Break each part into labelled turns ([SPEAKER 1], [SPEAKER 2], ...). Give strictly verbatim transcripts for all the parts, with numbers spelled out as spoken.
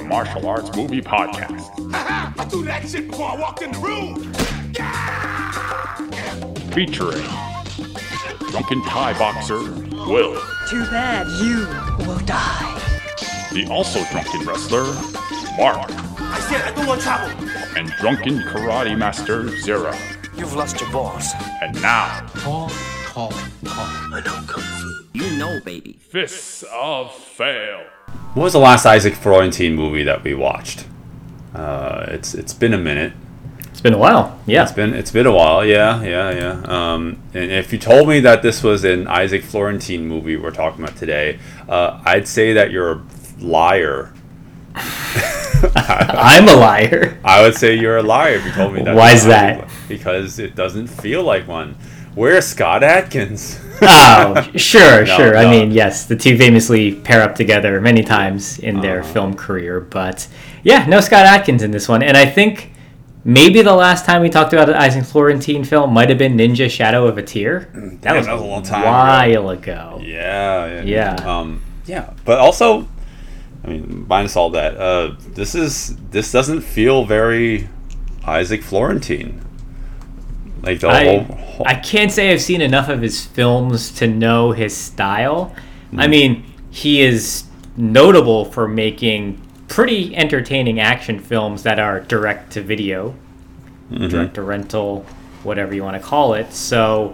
[SPEAKER 1] the Martial Arts Movie Podcast.
[SPEAKER 2] I threw that shit before I walked in the room.
[SPEAKER 1] Featuring drunken Thai boxer, Will.
[SPEAKER 3] Too bad you will die.
[SPEAKER 1] The also drunken wrestler, Mark.
[SPEAKER 2] I said I don't want trouble.
[SPEAKER 1] And drunken karate master, Zero.
[SPEAKER 4] You've lost your balls.
[SPEAKER 1] And now,
[SPEAKER 4] Call, call, call. I know Kung Fu. You know, baby.
[SPEAKER 1] Fists of Fail.
[SPEAKER 5] What was the last Isaac Florentine movie that we watched? Uh, it's it's been a minute.
[SPEAKER 6] It's been a while. Yeah.
[SPEAKER 5] It's been it's been a while. Yeah, yeah, yeah. Um, and if you told me that this was an Isaac Florentine movie we're talking about today, uh, I'd say that you're a liar.
[SPEAKER 6] I'm a liar.
[SPEAKER 5] I would say you're a liar if you told me that.
[SPEAKER 6] Why is that?
[SPEAKER 5] Because it doesn't feel like one. Where's Scott Adkins?
[SPEAKER 6] Oh, sure,
[SPEAKER 5] No,
[SPEAKER 6] sure.
[SPEAKER 5] no.
[SPEAKER 6] I mean, yes, the two famously pair up together many times in their
[SPEAKER 5] Uh-huh.
[SPEAKER 6] film career. But yeah, no Scott Adkins in this one. And I think maybe the last time we talked about an Isaac Florentine film might have been Ninja Shadow of a Tear. That
[SPEAKER 5] Damn,
[SPEAKER 6] was
[SPEAKER 5] that was a long time
[SPEAKER 6] while ago.
[SPEAKER 5] Yeah, yeah,
[SPEAKER 6] Yeah.
[SPEAKER 5] Um, yeah, but also, I mean, minus all that, uh, this is this doesn't feel very Isaac Florentine. Like the
[SPEAKER 6] I,
[SPEAKER 5] whole, whole
[SPEAKER 6] I can't say I've seen enough of his films to know his style. I mean, he is notable for making pretty entertaining action films that are direct to video,
[SPEAKER 5] Mhm.
[SPEAKER 6] direct to rental, whatever you want to call it. So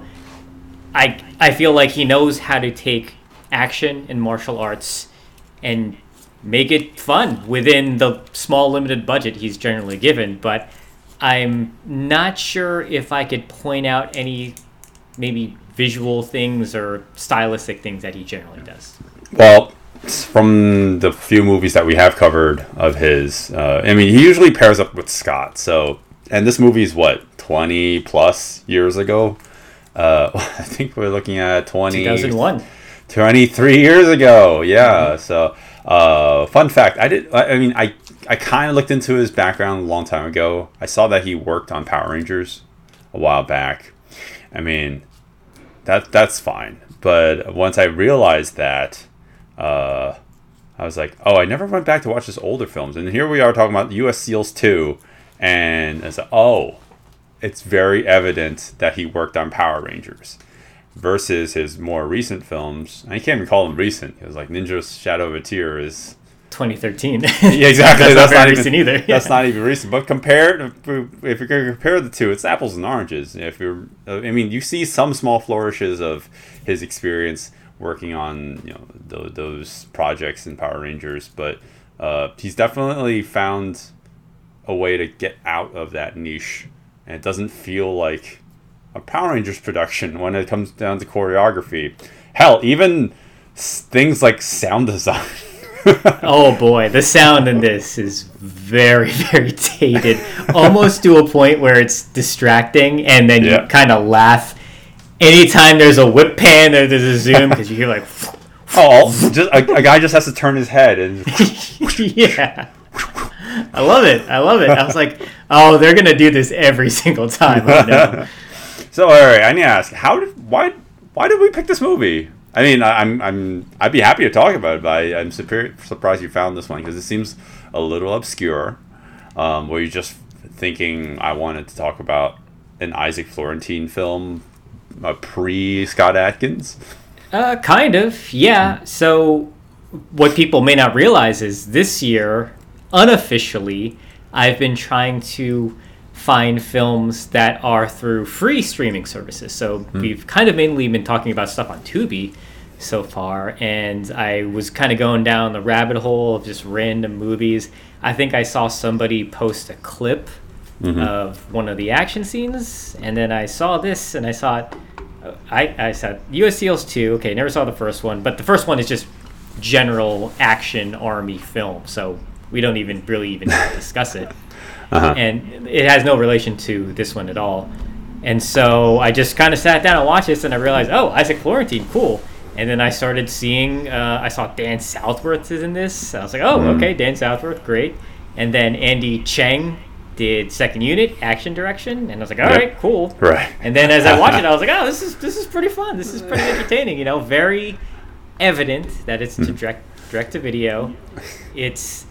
[SPEAKER 6] I I feel like he knows how to take action in martial arts and make it fun within the small limited budget he's generally given. But I'm not sure if I could point out any maybe visual things or stylistic things that he generally does.
[SPEAKER 5] Well, from the few movies that we have covered of his, uh, I mean, he usually pairs up with Scott. So, and this movie is what, twenty plus years ago? Uh, I think we're looking at twenty,
[SPEAKER 6] two thousand one.
[SPEAKER 5] twenty-three years ago. Yeah. So, uh, fun fact, I did. I I mean, I I kind of looked into his background a long time ago. I saw that he worked on Power Rangers a while back. I mean, that that's fine. But once I realized that, uh, I was like, oh, I never went back to watch his older films. And here we are talking about U S SEALs two, and I said, oh, it's very evident that he worked on Power Rangers. Versus his more recent films. I can't even call them recent. It was like Ninja Shadow of a Tear is
[SPEAKER 6] twenty thirteen.
[SPEAKER 5] yeah, exactly.
[SPEAKER 6] That's,
[SPEAKER 5] That's,
[SPEAKER 6] not
[SPEAKER 5] not,
[SPEAKER 6] very
[SPEAKER 5] even
[SPEAKER 6] recent either.
[SPEAKER 5] That's not even recent. But compared, if you're going to compare the two, it's apples and oranges. If you're, I mean, you see some small flourishes of his experience working on, you know, th- those projects in Power Rangers, but uh, he's definitely found a way to get out of that niche, and it doesn't feel like a Power Rangers production when it comes down to choreography. Hell, even s- things like sound design.
[SPEAKER 6] Oh boy, the sound in this is very, very dated, almost to a point where it's distracting, and then
[SPEAKER 5] Yeah.
[SPEAKER 6] you kind of laugh anytime there's a whip pan or there's a zoom because you hear like,
[SPEAKER 5] Oh, just a, a guy just has to turn his head and
[SPEAKER 6] yeah. I love it. I love it. I was like, oh, they're gonna do this every single time. I know.
[SPEAKER 5] So, all right, I need to ask, how did why why did we pick this movie? I mean, I, I'm I'm I'd be happy to talk about it, but I, I'm super, surprised you found this one because it seems a little obscure. Um, were you just thinking I wanted to talk about an Isaac Florentine film, uh, pre Scott Adkins?
[SPEAKER 6] Uh, kind of, yeah. So, what people may not realize is this year, unofficially, I've been trying to find films that are through free streaming services. So, we've kind of mainly been talking about stuff on Tubi so far, and I was kind of going down the rabbit hole of just random movies. I think I saw somebody post a clip
[SPEAKER 5] Mhm.
[SPEAKER 6] of one of the action scenes, and then I saw this, and I saw it. I, I said U S SEALs two. Okay, never saw the first one, but the first one is just general action army film, so we don't even really even discuss it.
[SPEAKER 5] Uh-huh.
[SPEAKER 6] And it has no relation to this one at all. And so I just kind of sat down and watched this, and I realized, oh, Isaac Florentine, cool. And then I started seeing, uh, I saw Dan Southworth is in this. I was like, oh,
[SPEAKER 5] Mm.
[SPEAKER 6] okay, Dan Southworth, great. And then Andy Cheng did Second Unit, Action Direction, and I was like, all
[SPEAKER 5] Yep.
[SPEAKER 6] right, cool.
[SPEAKER 5] Right.
[SPEAKER 6] And then as I watched it, I was like, oh, this is this is pretty fun. This is pretty entertaining. You know, very evident that it's to direct direct to video. It's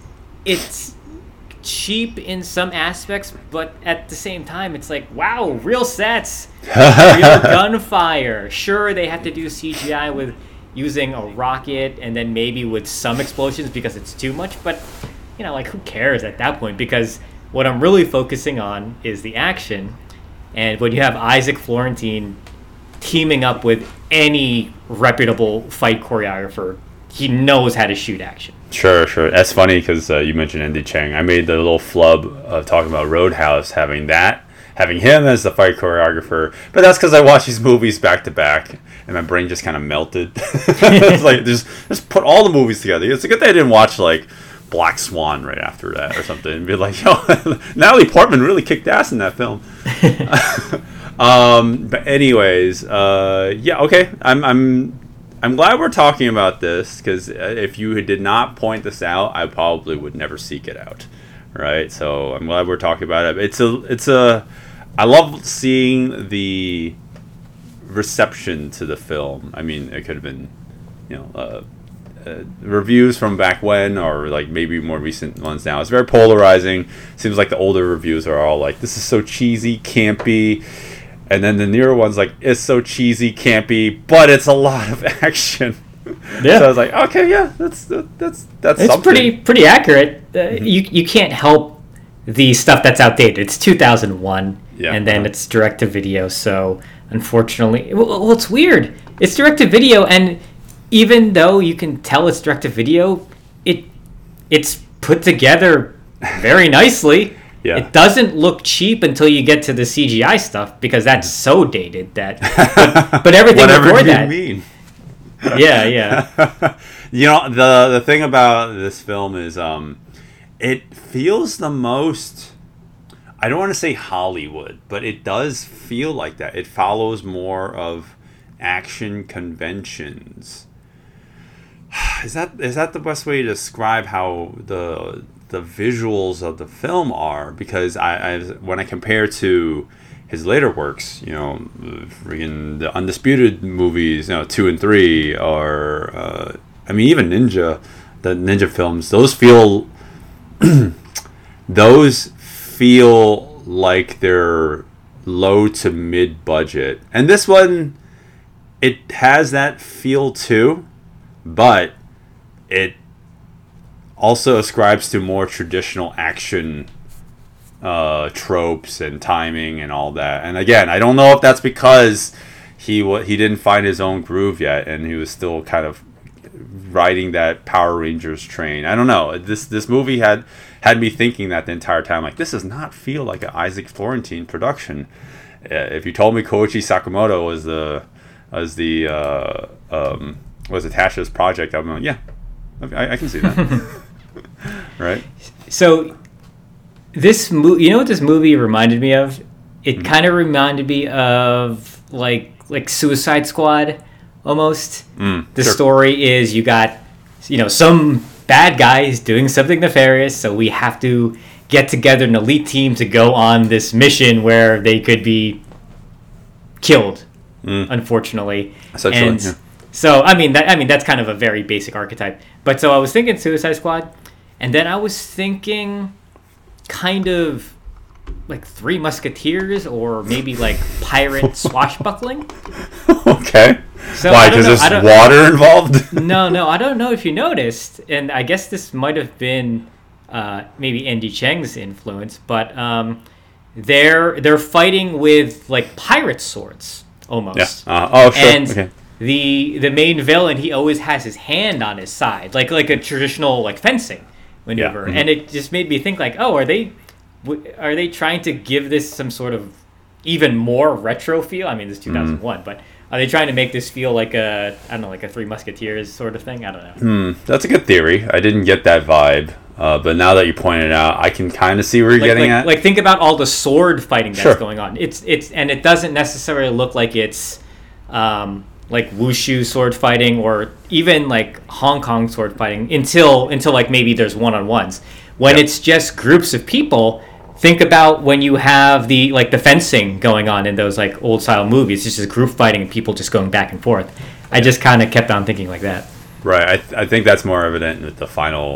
[SPEAKER 6] it's cheap in some aspects, but at the same time, it's like, wow, real sets, real gunfire. Sure, they have to do C G I with using a rocket and then maybe with some explosions because it's too much, but, you know, like, who cares at that point? Because what I'm really focusing on is the action, and when you have Isaac Florentine teaming up with any reputable fight choreographer, he knows how to shoot action.
[SPEAKER 5] Sure, sure. That's funny because uh, you mentioned Andy Chang. I made the little flub of talking about Roadhouse, having that, having him as the fight choreographer. But that's because I watched these movies back to back, and my brain just kind of melted. It's like, just, just put all the movies together. It's a good thing I didn't watch, like, Black Swan right after that or something, and be like, yo, Natalie Portman really kicked ass in that film. um, but anyways, uh, yeah, okay. I'm, I'm, I'm glad we're talking about this, because if you did not point this out, I probably would never seek it out, right? So I'm glad we're talking about it. It's a, it's a, I love seeing the reception to the film. I mean, it could have been, you know, uh, uh, reviews from back when, or like maybe more recent ones now. It's very polarizing. Seems like the older reviews are all like, this is so cheesy, campy. And then the newer one's like, it's so cheesy, campy, but it's a lot of action. Yeah. So I was like, okay, yeah, that's that's that's.
[SPEAKER 6] It's
[SPEAKER 5] something.
[SPEAKER 6] pretty pretty accurate. Uh, mm-hmm. You you can't help the stuff that's outdated. It's two thousand one, yeah, and then uh-huh. it's direct to video. So unfortunately, well, well, it's weird. It's direct to video, and even though you can tell it's direct to video, it it's put together very nicely. Yeah. It doesn't look cheap until you get to the C G I stuff, because that's so dated that. But, but everything
[SPEAKER 5] Whatever
[SPEAKER 6] before
[SPEAKER 5] you
[SPEAKER 6] that.
[SPEAKER 5] mean.
[SPEAKER 6] Yeah, yeah.
[SPEAKER 5] You know, the the thing about this film is, um, it feels the most. I don't want to say Hollywood, but it does feel like that. It follows more of action conventions. Is that is that the best way to describe how the the visuals of the film are? Because I, I when I compare to his later works, you know, freaking the Undisputed movies, you know, two and three, or uh, I mean even Ninja, the Ninja films, those feel those feel like they're low to mid budget, and this one, it has that feel too, but it also ascribes to more traditional action uh, tropes and timing and all that. And again, I don't know if that's because he w- he didn't find his own groove yet, and he was still kind of riding that Power Rangers train. I don't know. This this movie had had me thinking that the entire time, like, this does not feel like an Isaac Florentine production. Uh, if you told me Koichi Sakamoto was the was the uh, um, was attached to this project, I'm like, yeah, I, I can see that. Right. So
[SPEAKER 6] this movie, you know what this movie reminded me of? It mm-hmm. kind of reminded me of like like Suicide Squad almost. Mm, the sure. story is you got, you know, some bad guys doing something nefarious, so we have to get together an elite team to go on this mission where they could be killed, mm. unfortunately.
[SPEAKER 5] Essentially,
[SPEAKER 6] and
[SPEAKER 5] yeah.
[SPEAKER 6] So I mean that I mean that's kind of a very basic archetype. But so I was thinking Suicide Squad, and then I was thinking kind of like Three Musketeers, or maybe like pirate swashbuckling.
[SPEAKER 5] Okay.
[SPEAKER 6] So
[SPEAKER 5] why? Because there's water involved?
[SPEAKER 6] no, no, I don't know if you noticed, and I guess this might have been uh, maybe Andy Cheng's influence, but um, they're they're fighting with like pirate swords almost.
[SPEAKER 5] Yeah. Uh, oh, sure.
[SPEAKER 6] And
[SPEAKER 5] okay.
[SPEAKER 6] the the main villain, he always has his hand on his side, like like a traditional like fencing maneuver, yeah. mm-hmm. and it just made me think like, oh, are they are they trying to give this some sort of even more retro feel? I mean, this is two thousand one, mm. but are they trying to make this feel like a, I don't know, like a Three Musketeers sort of thing? I don't know.
[SPEAKER 5] Hmm, that's a good theory. I didn't get that vibe, uh, but now that you pointed it out, I can kind of see where you're
[SPEAKER 6] like,
[SPEAKER 5] getting
[SPEAKER 6] like,
[SPEAKER 5] at.
[SPEAKER 6] Like, think about all the sword fighting that's
[SPEAKER 5] sure.
[SPEAKER 6] going on. It's it's and it doesn't necessarily look like it's um, like wushu sword fighting, or even like Hong Kong sword fighting until until like maybe there's one-on-ones. When yep. it's just groups of people. Think about when you have the like the fencing going on in those like old style movies. It's just group fighting and people just going back and forth. I just kind of kept on thinking like that.
[SPEAKER 5] Right. I th- I think that's more evident with the final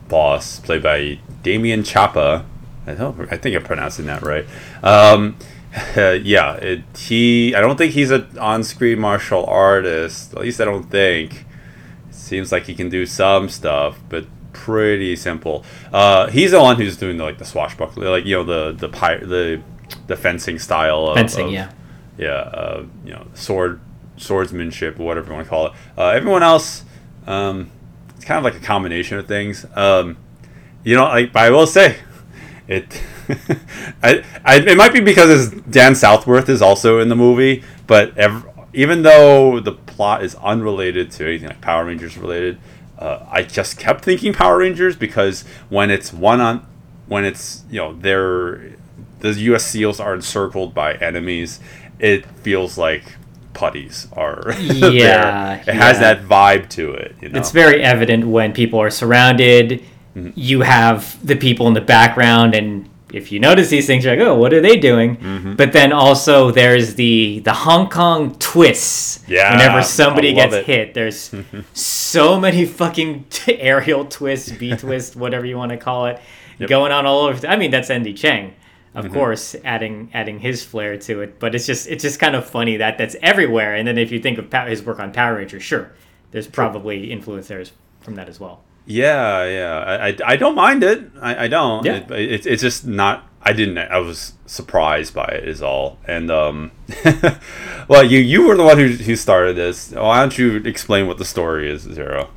[SPEAKER 5] boss, played by Damien Chapa. I don't. I think I'm pronouncing that right. Um, yeah, it, he. I don't think he's an on-screen martial artist. At least I don't think. It seems like he can do some stuff, but pretty simple. Uh, he's the one who's doing the, like the swashbuckler, like you know the the pi- the the fencing style. Of,
[SPEAKER 6] Fencing,
[SPEAKER 5] of,
[SPEAKER 6] yeah.
[SPEAKER 5] Yeah, uh, you know, sword swordsmanship, whatever you want to call it. Uh, everyone else, um, it's kind of like a combination of things. Um, you know, like, but I will say, it. I, I, it might be because it's Dan Southworth is also in the movie, but ev- even though the plot is unrelated to anything like Power Rangers related, uh, I just kept thinking Power Rangers because when it's one on, when it's you know they're the U S SEALs are encircled by enemies, it feels like putties are
[SPEAKER 6] Yeah,
[SPEAKER 5] there. It has
[SPEAKER 6] yeah.
[SPEAKER 5] that vibe to it. You know?
[SPEAKER 6] It's very evident when people are surrounded.
[SPEAKER 5] Mm-hmm.
[SPEAKER 6] You have the people in the background, and if you notice these things, you're like, oh, what are they doing?
[SPEAKER 5] Mm-hmm.
[SPEAKER 6] But then also there's the the Hong Kong twists.
[SPEAKER 5] Yeah,
[SPEAKER 6] Whenever somebody
[SPEAKER 5] I love
[SPEAKER 6] gets
[SPEAKER 5] it.
[SPEAKER 6] hit, there's so many fucking aerial twists, B twists, whatever you want to call it,
[SPEAKER 5] Yep.
[SPEAKER 6] going on all over. I mean, that's Andy Chang, of
[SPEAKER 5] Mm-hmm.
[SPEAKER 6] course, adding adding his flair to it. But it's just it's just kind of funny that that's everywhere. And then if you think of Pow- his work on Power Rangers, sure, there's probably influence there from that as well.
[SPEAKER 5] Yeah, yeah. I, I, I don't mind it. I, I don't.
[SPEAKER 6] Yeah.
[SPEAKER 5] It, it, it's just not. I didn't. I was surprised by it. Is all. And um, well, you you were the one who who started this. Why don't you explain what the story is, Zero?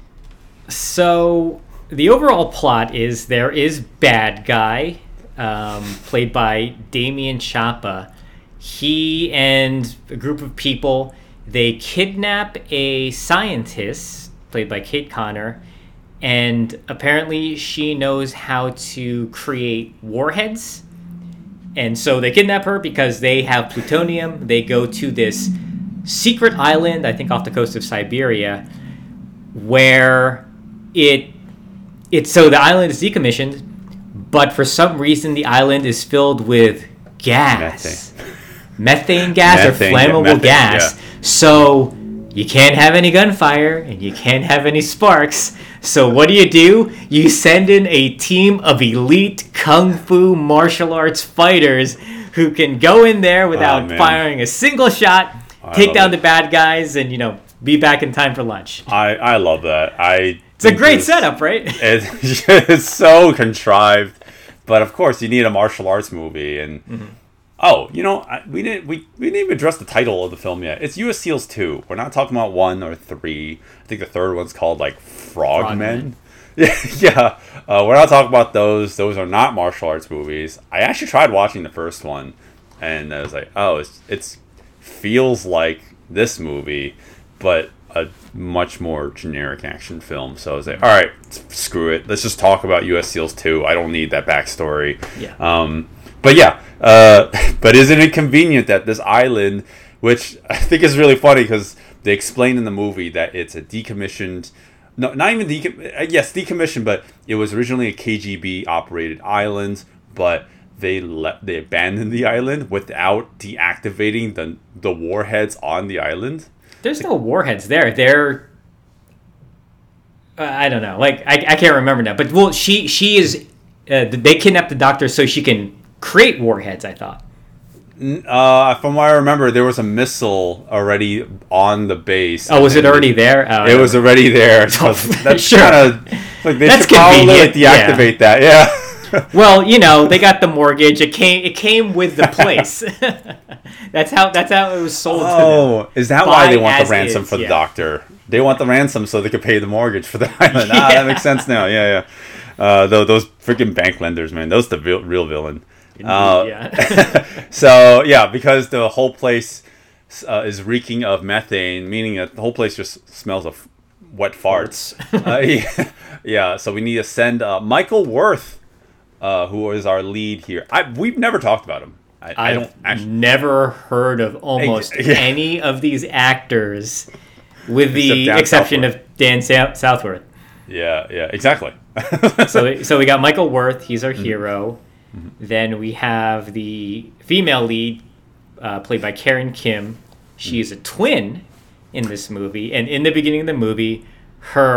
[SPEAKER 6] So the overall plot is there is bad guy, um, played by Damien Chapa. He and a group of people, they kidnap a scientist played by Kate Connor, and apparently she knows how to create warheads. And so they kidnap her because they have plutonium. They go to this secret island, I think off the coast of Siberia, where it it's so the island is decommissioned, but for some reason the island is filled with gas.
[SPEAKER 5] Methane.
[SPEAKER 6] Methane gas
[SPEAKER 5] Methane,
[SPEAKER 6] or
[SPEAKER 5] yeah,
[SPEAKER 6] flammable
[SPEAKER 5] methane,
[SPEAKER 6] gas.
[SPEAKER 5] yeah.
[SPEAKER 6] So you can't have any gunfire and you can't have any sparks. So what do you do? You send in a team of elite kung fu martial arts fighters who can go in there without
[SPEAKER 5] Oh, man.
[SPEAKER 6] firing a single shot,
[SPEAKER 5] I
[SPEAKER 6] take
[SPEAKER 5] love
[SPEAKER 6] down
[SPEAKER 5] it.
[SPEAKER 6] the bad guys, and you know be back in time for lunch.
[SPEAKER 5] I I love that. I.
[SPEAKER 6] It's a great setup, right?
[SPEAKER 5] It's, it's so contrived, but of course you need a martial arts movie. And
[SPEAKER 6] Mm-hmm.
[SPEAKER 5] oh, you know, I, we didn't we, we didn't even address the title of the film yet. It's U S SEALs two. We're not talking about one or three. I think the third one's called like Frogmen.
[SPEAKER 6] Frogmen.
[SPEAKER 5] Yeah, yeah. Uh, we're not talking about those. Those are not martial arts movies. I actually tried watching the first one, and I was like, oh, it's it's feels like this movie, but a much more generic action film. So I was like, all right, screw it. Let's just talk about U S SEALs two. I don't need that backstory.
[SPEAKER 6] Yeah.
[SPEAKER 5] Um, but yeah, uh, but isn't it convenient that this island, which I think is really funny because they explain in the movie that it's a decommissioned, no, not even decom, uh, yes, decommissioned, but it was originally a K G B operated island, but they let they abandoned the island without deactivating the the warheads on the island.
[SPEAKER 6] There's no warheads there. They're uh, I don't know. Like I, I can't remember now. But well, she she is. Uh, they kidnapped the doctor so she can create warheads. I thought.
[SPEAKER 5] Uh, from what I remember, there was a missile already on the base.
[SPEAKER 6] Oh, was it already there? Oh,
[SPEAKER 5] It was already there. So that's
[SPEAKER 6] Sure.
[SPEAKER 5] kind of like they
[SPEAKER 6] That's
[SPEAKER 5] should probably like,
[SPEAKER 6] convenient, yeah.
[SPEAKER 5] deactivate that. Yeah.
[SPEAKER 6] Well, you know, they got the mortgage. It came. It came with the place. that's how. That's how it was sold. to them.
[SPEAKER 5] Oh, is that why they
[SPEAKER 6] Buy
[SPEAKER 5] want
[SPEAKER 6] as
[SPEAKER 5] the ransom
[SPEAKER 6] is,
[SPEAKER 5] for the
[SPEAKER 6] yeah.
[SPEAKER 5] doctor? They want the ransom so they could pay the mortgage for the island. Ah,
[SPEAKER 6] Yeah.
[SPEAKER 5] that makes sense now. Yeah, yeah. Uh, though those freaking bank lenders, man, those the real, real villain. Uh,
[SPEAKER 6] yeah.
[SPEAKER 5] So yeah, because the whole place uh, is reeking of methane, meaning that the whole place just smells of wet farts. uh, yeah, yeah, so we need to send uh, Michael Worth, uh, who is our lead here. I we've never talked about him. I, I
[SPEAKER 6] I've
[SPEAKER 5] don't actually.
[SPEAKER 6] never heard of almost
[SPEAKER 5] Yeah.
[SPEAKER 6] any of these actors, with the
[SPEAKER 5] Except Dan
[SPEAKER 6] exception
[SPEAKER 5] Southworth.
[SPEAKER 6] of Dan Sou- Southworth.
[SPEAKER 5] Yeah, yeah, exactly.
[SPEAKER 6] So, so we got Michael Worth. He's
[SPEAKER 5] Mm-hmm.
[SPEAKER 6] our hero. Then we have the female lead, uh, played by Karen Kim. She is a twin in this movie, and in the beginning of the movie, her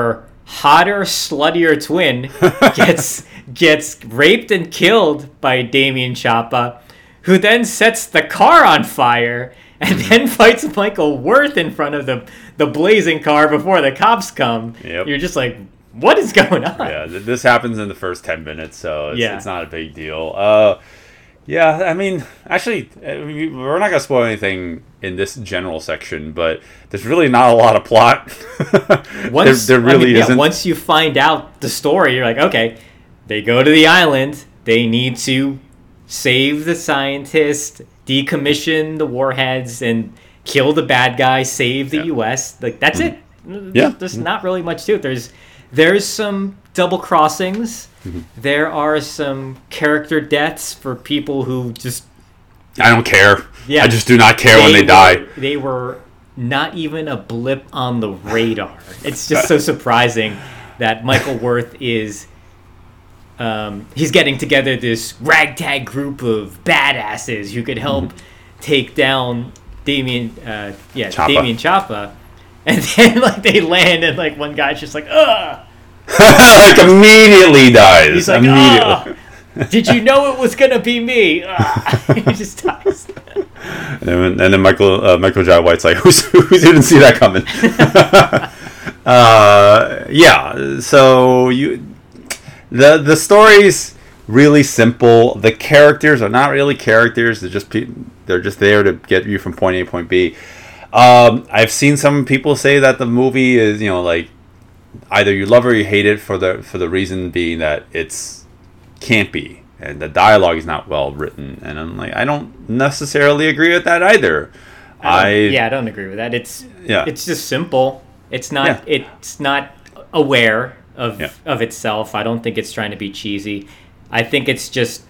[SPEAKER 6] hotter, sluttier twin gets gets raped and killed by Damien Chapa, who then sets the car on fire and then fights Michael Worth in front of the the blazing car before the cops come.
[SPEAKER 5] Yep.
[SPEAKER 6] You're just like, what is going on?
[SPEAKER 5] Yeah, th- this happens in the first ten minutes, so it's,
[SPEAKER 6] Yeah.
[SPEAKER 5] it's not a big deal. Uh, yeah, I mean, actually, uh, we- we're not going to spoil anything in this general section, but there's really not a lot of plot.
[SPEAKER 6] Once,
[SPEAKER 5] there, there really
[SPEAKER 6] I mean, yeah,
[SPEAKER 5] isn't.
[SPEAKER 6] once you find out the story, you're like, okay, they go to the island. They need to save the scientist, decommission the warheads, and kill the bad guy, save the
[SPEAKER 5] Yeah.
[SPEAKER 6] U S. Like, that's it.
[SPEAKER 5] Yeah.
[SPEAKER 6] There's not really much to it. There's, there's some double crossings.
[SPEAKER 5] Mm-hmm.
[SPEAKER 6] There are some character deaths for people who just
[SPEAKER 5] I don't care.
[SPEAKER 6] Yeah.
[SPEAKER 5] I just do not care when they
[SPEAKER 6] were,
[SPEAKER 5] die.
[SPEAKER 6] They were not even a blip on the radar. It's just so surprising that Michael Worth is um, he's getting together this ragtag group of badasses who could help
[SPEAKER 5] Mm-hmm.
[SPEAKER 6] take down Damien uh, yeah,
[SPEAKER 5] Chapa.
[SPEAKER 6] Damien Chapa. And then like they land and like one guy's just like, ugh.
[SPEAKER 5] Like immediately dies.
[SPEAKER 6] He's like,
[SPEAKER 5] immediately.
[SPEAKER 6] ugh. Did you know it was gonna be me? Ugh. He just dies.
[SPEAKER 5] And then, and then Michael uh, Michael Jai White's like, who's who didn't see that coming? uh, yeah. So you, the the story's really simple. The characters are not really characters. They're just pe- they're just there to get you from point A to point B. Um, I've seen some people say that the movie is, you know, like either you love or you hate it for the for the reason being that it's campy and the dialogue is not well written, and I'm like, I don't necessarily agree with that either. I,
[SPEAKER 6] I yeah, I don't agree with that. It's
[SPEAKER 5] Yeah.
[SPEAKER 6] it's just simple. It's not
[SPEAKER 5] Yeah.
[SPEAKER 6] it's not aware of
[SPEAKER 5] Yeah.
[SPEAKER 6] of itself. I don't think it's trying to be cheesy. I think it's just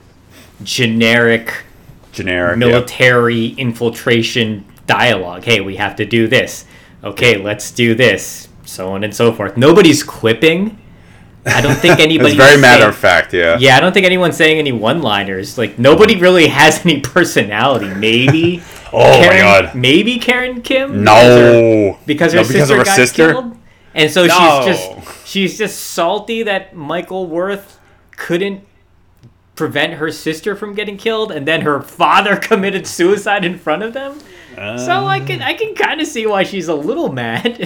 [SPEAKER 6] generic
[SPEAKER 5] generic
[SPEAKER 6] military infiltration dialogue. Hey, we have to do this. Okay, let's do this. So on and so forth. Nobody's quipping. I don't think
[SPEAKER 5] Yeah.
[SPEAKER 6] anybody's
[SPEAKER 5] It's very
[SPEAKER 6] saying-
[SPEAKER 5] matter of fact. Yeah.
[SPEAKER 6] Yeah, I don't think anyone's saying any one-liners. Like nobody really has any personality. Maybe.
[SPEAKER 5] Oh my
[SPEAKER 6] Karen,
[SPEAKER 5] God.
[SPEAKER 6] Maybe Karen Kim.
[SPEAKER 5] No.
[SPEAKER 6] Because her
[SPEAKER 5] No,
[SPEAKER 6] sister
[SPEAKER 5] because of her
[SPEAKER 6] got
[SPEAKER 5] sister?
[SPEAKER 6] killed, and so
[SPEAKER 5] No.
[SPEAKER 6] she's just she's just salty that Michael Worth couldn't prevent her sister from getting killed, and then her father committed suicide in front of them. so I can I can kind of see why she's a little mad.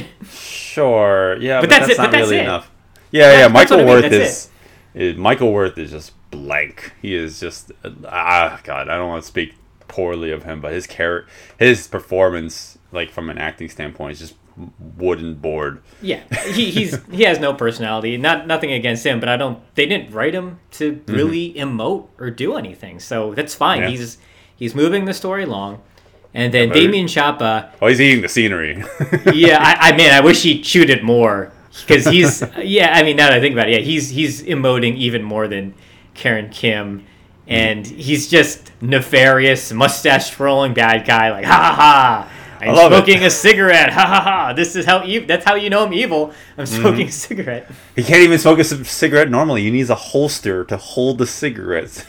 [SPEAKER 5] Sure. Yeah, but,
[SPEAKER 6] But that's
[SPEAKER 5] that's
[SPEAKER 6] it,
[SPEAKER 5] not
[SPEAKER 6] but that's
[SPEAKER 5] really
[SPEAKER 6] it.
[SPEAKER 5] enough. Yeah, yeah.
[SPEAKER 6] That's- that's
[SPEAKER 5] Michael
[SPEAKER 6] what I mean,
[SPEAKER 5] Worth
[SPEAKER 6] that's
[SPEAKER 5] is, is Michael Worth is just blank. He is just ah God. I don't want to speak poorly of him, but his char- his performance, like from an acting standpoint, is just wooden board.
[SPEAKER 6] Yeah, he he's he has no personality. Not nothing against him, but I don't. They didn't write him to really emote or do anything, so that's fine.
[SPEAKER 5] Yeah.
[SPEAKER 6] He's he's moving the story along, and then
[SPEAKER 5] but-
[SPEAKER 6] Damien Chapa.
[SPEAKER 5] Oh, he's eating the scenery.
[SPEAKER 6] Yeah, I, I mean, I wish he chewed it more because he's. Yeah, I mean, now that I think about it, yeah, he's he's emoting even more than Karen Kim, and he's just nefarious, mustache twirling bad guy. Like, ha ha ha! I'm
[SPEAKER 5] love it.
[SPEAKER 6] smoking a cigarette. Ha ha ha! This is how ev- That's how you know I'm evil. I'm smoking a cigarette.
[SPEAKER 5] He can't even smoke a c- cigarette normally. He needs a holster to hold the cigarettes.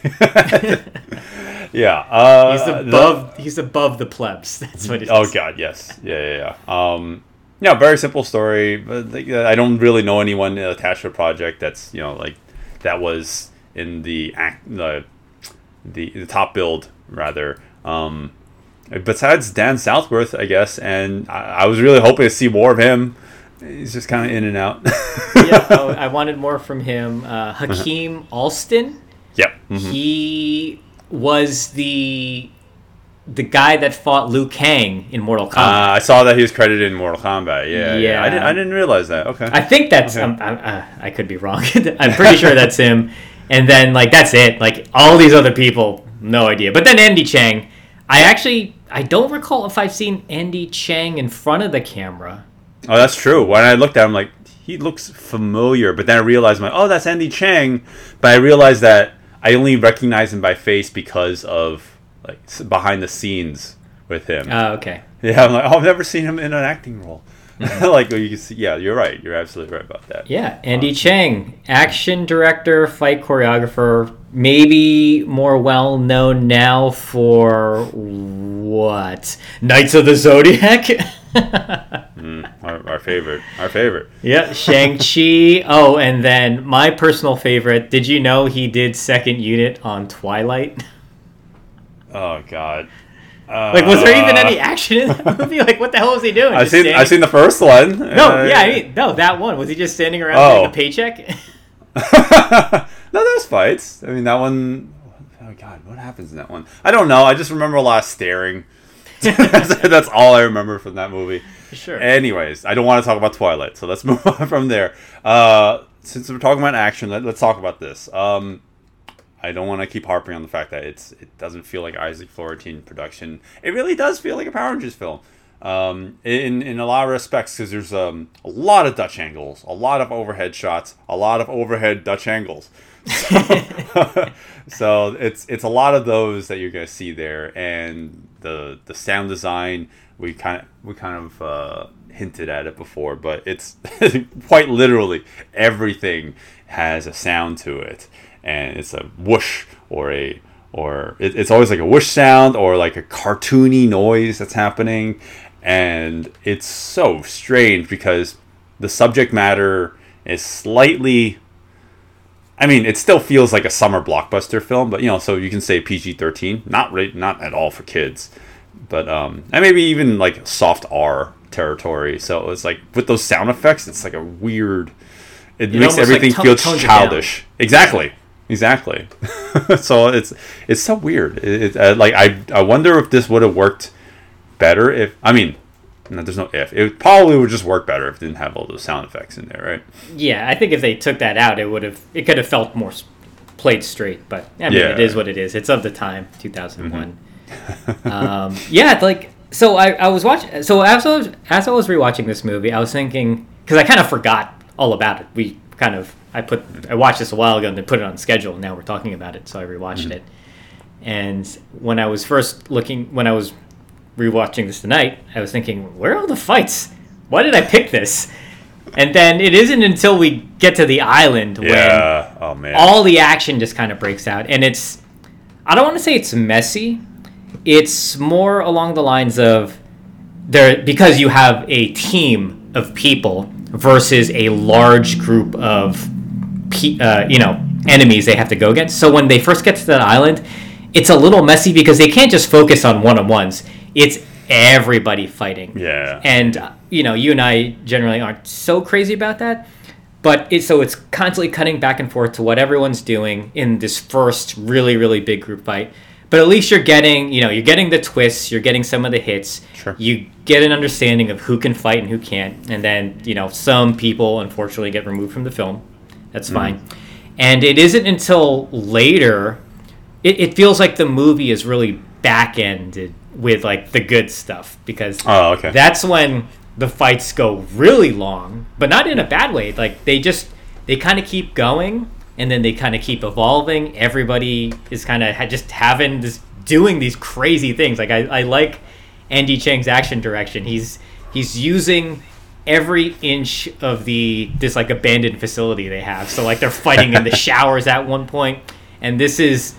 [SPEAKER 5] Yeah. Uh,
[SPEAKER 6] He's
[SPEAKER 5] the-
[SPEAKER 6] above. He's above the plebs. That's what it is.
[SPEAKER 5] Oh God, yes, yeah, yeah, yeah. Um, yeah, very simple story. But like, uh, I don't really know anyone attached to a project that's, you know, like that was in the act the the, the top build rather. Um, besides Dan Southworth, I guess, and I, I was really hoping to see more of him. He's just kind of in and out.
[SPEAKER 6] Yeah, oh, I wanted more from him. Uh, Hakeem Alston.
[SPEAKER 5] Yep. Mhm.
[SPEAKER 6] He was the the guy that fought Liu Kang in Mortal
[SPEAKER 5] Uh,
[SPEAKER 6] Kombat.
[SPEAKER 5] I saw that he was credited in Mortal Kombat. Yeah, yeah.
[SPEAKER 6] Yeah.
[SPEAKER 5] I didn't. I didn't realize that. Okay.
[SPEAKER 6] I think that's.
[SPEAKER 5] Okay.
[SPEAKER 6] I'm, I'm, uh, I could be wrong. I'm pretty sure that's him. And then like that's it. Like all these other people, no idea. But then Andy Chang. I actually I don't recall if I've seen Andy Chang in front of the camera.
[SPEAKER 5] Oh, that's true. When I looked at him, like, he looks familiar. But then I realized, like, oh, that's Andy Chang. But I realized that I only recognize him by face because of, like, s- behind the scenes with him.
[SPEAKER 6] Oh, okay.
[SPEAKER 5] Yeah, I'm like, oh, I've never seen him in an acting role. Like, you can see, yeah, you're right. You're absolutely right about that.
[SPEAKER 6] Yeah, Andy Chang, action director, fight choreographer, maybe more well known now for what? Knights of the Zodiac?
[SPEAKER 5] Mm, I, our favorite, our favorite.
[SPEAKER 6] Yeah, Shang-Chi. Oh, and then my personal favorite. Did you know he did second unit on Twilight?
[SPEAKER 5] Oh God. Uh,
[SPEAKER 6] Like, was there even any action in that movie? Like, what the hell was he doing?
[SPEAKER 5] I've
[SPEAKER 6] Just
[SPEAKER 5] seen
[SPEAKER 6] standing-
[SPEAKER 5] I've seen the first one.
[SPEAKER 6] No,
[SPEAKER 5] Uh,
[SPEAKER 6] yeah, I mean, no, that one. Was he just standing around
[SPEAKER 5] Oh.
[SPEAKER 6] getting a paycheck?
[SPEAKER 5] No, there's fights. I mean, that one oh God, what happens in that one? I don't know. I just remember a lot of staring. that's, that's all I remember from that movie.
[SPEAKER 6] Sure.
[SPEAKER 5] Anyways, I don't want to talk about Twilight, so let's move on from there. Uh, since we're talking about action, let, let's talk about this. Um, I don't want to keep harping on the fact that it's it doesn't feel like Isaac Florentine production. It really does feel like a Power Rangers film. Um, in in a lot of respects, because there's um, a lot of Dutch angles, a lot of overhead shots, a lot of overhead Dutch angles. So, so it's it's a lot of those that you're gonna see there, and the the sound design we kind of we kind of uh, hinted at it before, but it's quite literally everything has a sound to it, and it's a whoosh or a or it, it's always like a whoosh sound or like a cartoony noise that's happening, and it's so strange because the subject matter is slightly. I mean, it still feels like a summer blockbuster film, but you know, so you can say P G thirteen, not right, not at all for kids, but um, and maybe even like soft R territory. So it's like with those sound effects, it's like a weird. It,
[SPEAKER 6] It
[SPEAKER 5] makes
[SPEAKER 6] almost,
[SPEAKER 5] everything
[SPEAKER 6] like, tone-
[SPEAKER 5] feel
[SPEAKER 6] tones it
[SPEAKER 5] childish. Exactly, exactly. So it's it's so weird. It, it, uh, like I I wonder if this would have worked better if I mean. No, there's no if. It probably would just work better if it didn't have all those sound effects in there, right?
[SPEAKER 6] Yeah, I think if they took that out, it would have. It could have felt more s- played straight. But I mean,
[SPEAKER 5] Yeah.
[SPEAKER 6] it is what it is. It's of the time, two thousand one. um, yeah, like so. I, I was watching. So as I was as I was rewatching this movie, I was thinking because I kind of forgot all about it. We kind of I put I watched this a while ago and then put it on schedule. And now we're talking about it, so I rewatched
[SPEAKER 5] Mm-hmm.
[SPEAKER 6] it. And when I was first looking, when I was rewatching this tonight, I was thinking, where are all the fights? Why did I pick this? And then it isn't until we get to the island
[SPEAKER 5] Yeah. Oh man.
[SPEAKER 6] when all the action just kind of breaks out. And it's, I don't want to say it's messy. It's more along the lines of there, because you have a team of people versus a large group of, pe- uh, you know, enemies they have to go against. So when they first get to that island, it's a little messy because they can't just focus on one-on-ones. It's everybody fighting.
[SPEAKER 5] Yeah.
[SPEAKER 6] And, uh, you know, you and I generally aren't so crazy about that. But it's, so it's constantly cutting back and forth to what everyone's doing in this first really, really big group fight. But at least you're getting, you know, you're getting the twists, you're getting some of the hits.
[SPEAKER 5] Sure.
[SPEAKER 6] You get an understanding of who can fight and who can't. And then, you know, some people, unfortunately, get removed from the film. That's fine. And it isn't until later, it, it feels like the movie is really back-ended with, like, the good stuff. Because
[SPEAKER 5] Oh, okay.
[SPEAKER 6] that's when the fights go really long, but not in a bad way. Like, they just, they kind of keep going, and then they kind of keep evolving. Everybody is kind of ha- just having this, doing these crazy things. Like, I, I like Andy Chang's action direction. He's, he's using every inch of the, this, like, abandoned facility they have. So, like, they're fighting in the showers at one point, and this is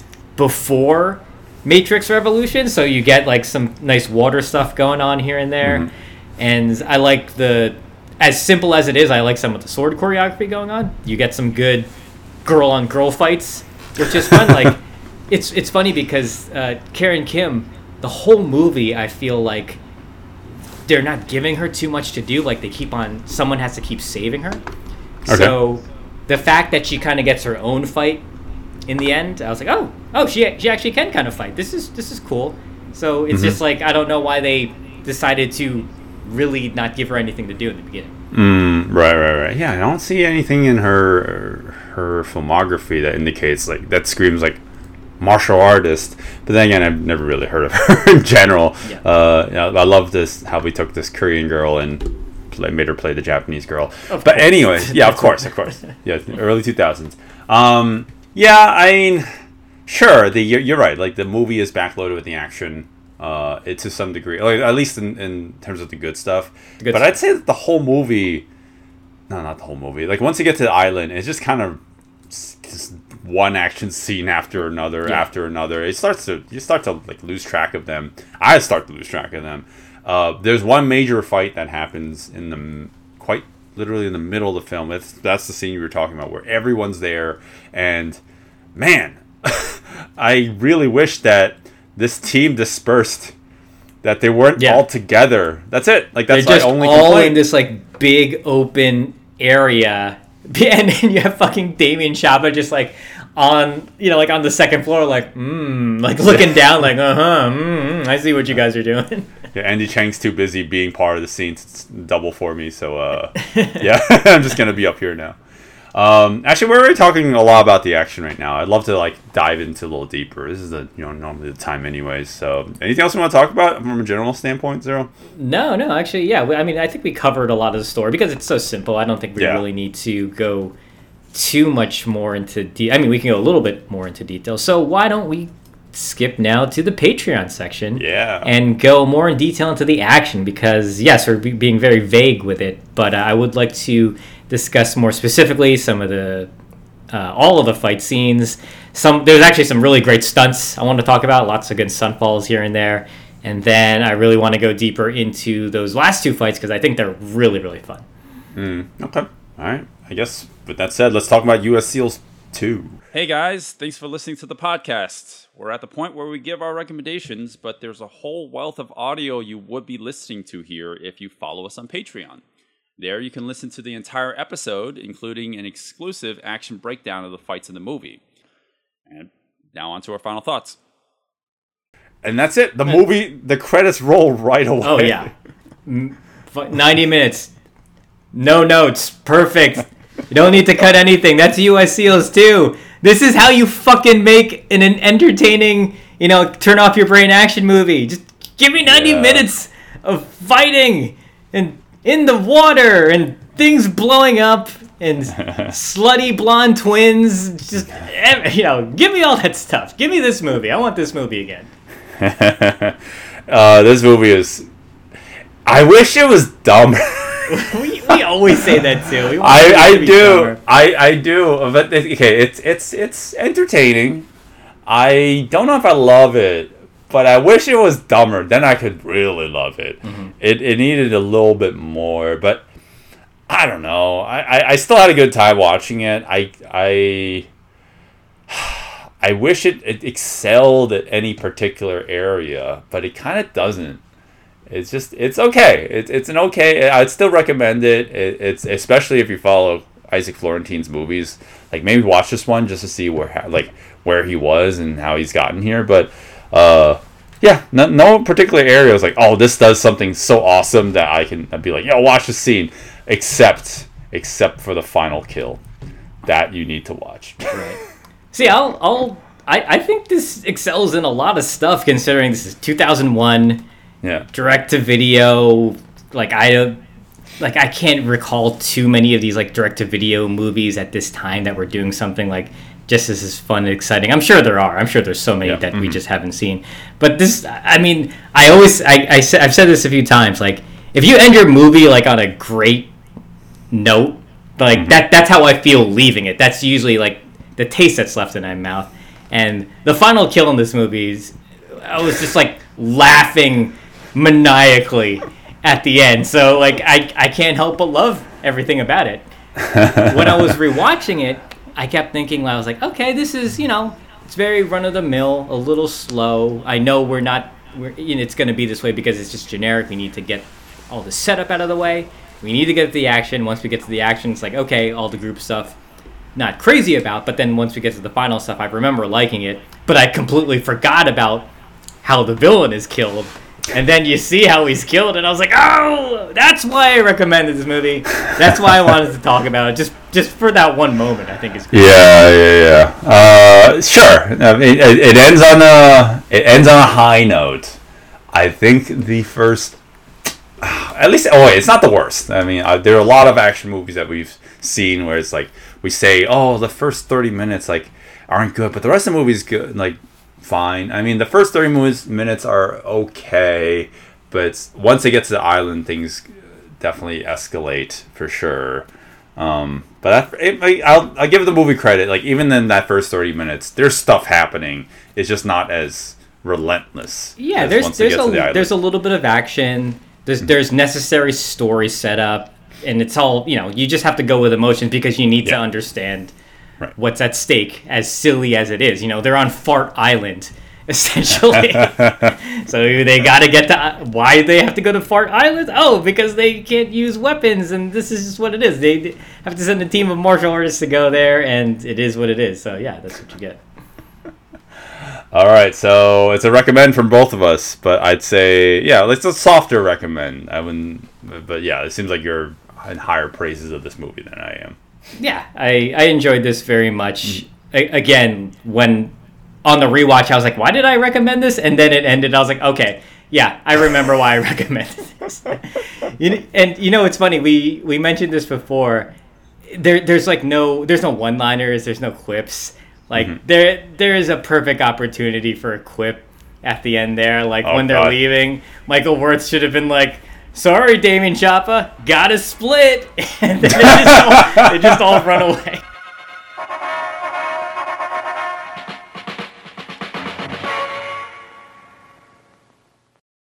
[SPEAKER 6] before Matrix Revolution, so you get like some nice water stuff going on here and there. Mm-hmm. And I like the, as simple as it is, I like some of the sword choreography going on. You get some good girl on girl fights, which is fun. Like, it's it's funny because uh, Karen Kim, the whole movie, I feel like they're not giving her too much to do. Like, they keep on, someone has to keep saving her.
[SPEAKER 5] Okay.
[SPEAKER 6] So the fact that she kind of gets her own fight in the end, I was like, oh, oh, she she actually can kind of fight. This is this is cool. So it's
[SPEAKER 5] Mm-hmm.
[SPEAKER 6] just like, I don't know why they decided to really not give her anything to do in the beginning.
[SPEAKER 5] Mm, right, right, right. Yeah, I don't see anything in her her filmography that indicates like that screams like martial artist. But then again, I've never really heard of her in general.
[SPEAKER 6] Yeah.
[SPEAKER 5] Uh, you know, I love this how we took this Korean girl and play, made her play the Japanese girl.
[SPEAKER 6] Of
[SPEAKER 5] but
[SPEAKER 6] course.
[SPEAKER 5] anyways, yeah, of course, of course, yeah, early two thousands. Um, yeah, I mean, sure, the you're, you're right. Like the movie is backloaded with the action. Uh, it to some degree, like, at least in, in terms of the good stuff.
[SPEAKER 6] The good
[SPEAKER 5] but
[SPEAKER 6] stuff.
[SPEAKER 5] I'd say that the whole movie, no, not the whole movie. Like once you get to the island, it's just kind of just one action scene after another
[SPEAKER 6] Yeah.
[SPEAKER 5] after another. It starts to you start to like lose track of them. I start to lose track of them. Uh, there's one major fight that happens in the quite literally in the middle of the film. That's that's the scene you were talking about, where everyone's there, and man, I really wish that this team dispersed, that they weren't
[SPEAKER 6] Yeah.
[SPEAKER 5] all together. That's it. Like that's
[SPEAKER 6] They're just
[SPEAKER 5] my only
[SPEAKER 6] all
[SPEAKER 5] complaint.
[SPEAKER 6] in this like big open area, and then you have fucking Damien Chapa just like on, you know, like on the second floor, like mm, like looking down, like uh huh, mm, I see what you guys are doing.
[SPEAKER 5] Yeah, Andy Chang's too busy being part of the scene to s- double for me, so uh, yeah, I'm just gonna be up here now. Um, actually, we're already talking a lot about the action right now. I'd love to like dive into a little deeper. This is the you know normally the time anyways. So, anything else you want to talk about from a general standpoint, Zero?
[SPEAKER 6] No, no, actually, yeah. we- I mean, I think we covered a lot of the story because it's so simple. I don't think we
[SPEAKER 5] Yeah.
[SPEAKER 6] really need to go too much more into de- I mean, we can go a little bit more into detail. So why don't we skip now to the Patreon section?
[SPEAKER 5] Yeah.
[SPEAKER 6] And go more in detail into the action, because yes, we're be- being very vague with it, but uh, I would like to discuss more specifically some of the uh, all of the fight scenes. Some there's actually some really great stunts I want to talk about. Lots of good stunt falls here and there. And then I really want to go deeper into those last two fights because I think they're really, really fun.
[SPEAKER 5] Mm, okay. All right. I guess with that said, let's talk about U S SEALs two.
[SPEAKER 1] Hey guys, thanks for listening to the podcast. We're at the point where we give our recommendations, but there's a whole wealth of audio you would be listening to here if you follow us on Patreon. There you can listen to the entire episode, including an exclusive action breakdown of the fights in the movie. And now on to our final thoughts.
[SPEAKER 5] And that's it. The movie, the credits roll right away.
[SPEAKER 6] Oh, yeah. M- fu- ninety minutes. No notes. Perfect. You don't need to cut anything. That's U S SEALs too. This is how you fucking make an, an entertaining, you know, turn off your brain action movie. Just give me ninety
[SPEAKER 5] Yeah.
[SPEAKER 6] minutes of fighting and in the water and things blowing up and slutty blonde twins. Just, eh, you know, give me all that stuff. Give me this movie. I want this movie again.
[SPEAKER 5] uh, this movie is. I wish it was dumber.
[SPEAKER 6] we, we always say that too. We want
[SPEAKER 5] I,
[SPEAKER 6] it
[SPEAKER 5] I
[SPEAKER 6] to be
[SPEAKER 5] do
[SPEAKER 6] dumber.
[SPEAKER 5] I, I do but it- okay it's it's it's entertaining. I don't know if I love it, but I wish it was dumber, then I could really love it.
[SPEAKER 6] Mm-hmm.
[SPEAKER 5] it it needed a little bit more, but I don't know. I, I, I still had a good time watching it. I I I wish it, it excelled at any particular area, but it kind of doesn't. It's just, it's okay. It's it's an okay. I'd still recommend it. it. It's especially if you follow Isaac Florentine's movies. Like maybe watch this one just to see where like where he was and how he's gotten here. But uh, yeah, no, no particular area was like, oh, this does something so awesome that I can I'd be like, yo, watch the scene. Except except for the final kill, that you need to watch.
[SPEAKER 6] Right. See, I'll, I'll, I, I think this excels in a lot of stuff considering this is two thousand one,
[SPEAKER 5] Yeah.
[SPEAKER 6] direct to video. Like I don't, like I can't recall too many of these like direct to video movies at this time that were doing something like just as is fun and exciting. I'm sure there are. I'm sure there's so many
[SPEAKER 5] Yeah.
[SPEAKER 6] that
[SPEAKER 5] Mm-hmm.
[SPEAKER 6] we just haven't seen. But this, I mean, I always, I, I said, I've said this a few times. Like if you end your movie like on a great note, like
[SPEAKER 5] Mm-hmm.
[SPEAKER 6] that, that's how I feel leaving it. That's usually like the taste that's left in my mouth. And the final kill in this movie is, I was just like laughing maniacally at the end. So like I, I can't help but love everything about it. When I was rewatching it, I kept thinking, I was like, okay, this is, you know, it's very run of the mill, a little slow. I know we're not, we're, you know, it's going to be this way because it's just generic. We need to get all the setup out of the way. We need to get to the action. Once we get to the action, it's like, okay, all the group stuff, not crazy about, but then once we get to the final stuff, I remember liking it, but I completely forgot about how the villain is killed. And then you see how he's killed, and I was like, oh, that's why I recommended this movie. That's why I wanted to talk about it, just just for that one moment. I think it's great.
[SPEAKER 5] Yeah, yeah, yeah. Uh, sure. I mean, it, it ends on a it ends on a high note. I think the first, at least, oh wait, it's not the worst. I mean, uh, there are a lot of action movies that we've seen where it's like we say, oh, the first thirty minutes like aren't good, but the rest of the movie is good, like fine. I mean, the first thirty minutes are okay, but once they get to the island, things definitely escalate for sure. Um, but that, it, I'll I'll give the movie credit. Like even in that first thirty minutes, there's stuff happening. It's just not as relentless.
[SPEAKER 6] Yeah,
[SPEAKER 5] as
[SPEAKER 6] there's
[SPEAKER 5] once they
[SPEAKER 6] there's
[SPEAKER 5] get to the
[SPEAKER 6] a
[SPEAKER 5] island.
[SPEAKER 6] there's a little bit of action. There's there's necessary story setup. and it's all, you know, you just have to go with emotions because you need
[SPEAKER 5] Yeah.
[SPEAKER 6] to understand
[SPEAKER 5] Right.
[SPEAKER 6] what's at stake, as silly as it is. You know, they're on Fart Island, essentially. So they got to get to, why do they have to go to Fart Island? Oh, because they can't use weapons, and this is just what it is. They have to send a team of martial artists to go there, and it is what it is. So yeah, that's what you get.
[SPEAKER 5] All right, so it's a recommend from both of us, but I'd say, yeah, it's a softer recommend. I wouldn't, but yeah, it seems like you're in higher praises of this movie than I am.
[SPEAKER 6] Yeah, I, I enjoyed this very much. A- again, when on the rewatch, I was like, why did I recommend this? And then it ended. I was like, okay, yeah, I remember why I recommended this. you know, and you know, it's funny. We we mentioned this before. There there's like no there's no one-liners. There's no quips. Like mm-hmm. there there is a perfect opportunity for a quip at the end there. Like
[SPEAKER 5] oh,
[SPEAKER 6] when they're
[SPEAKER 5] God.
[SPEAKER 6] leaving, Michael Wirtz should have been like, sorry, Damien Chapa, gotta split. And then they just all, they just all run away.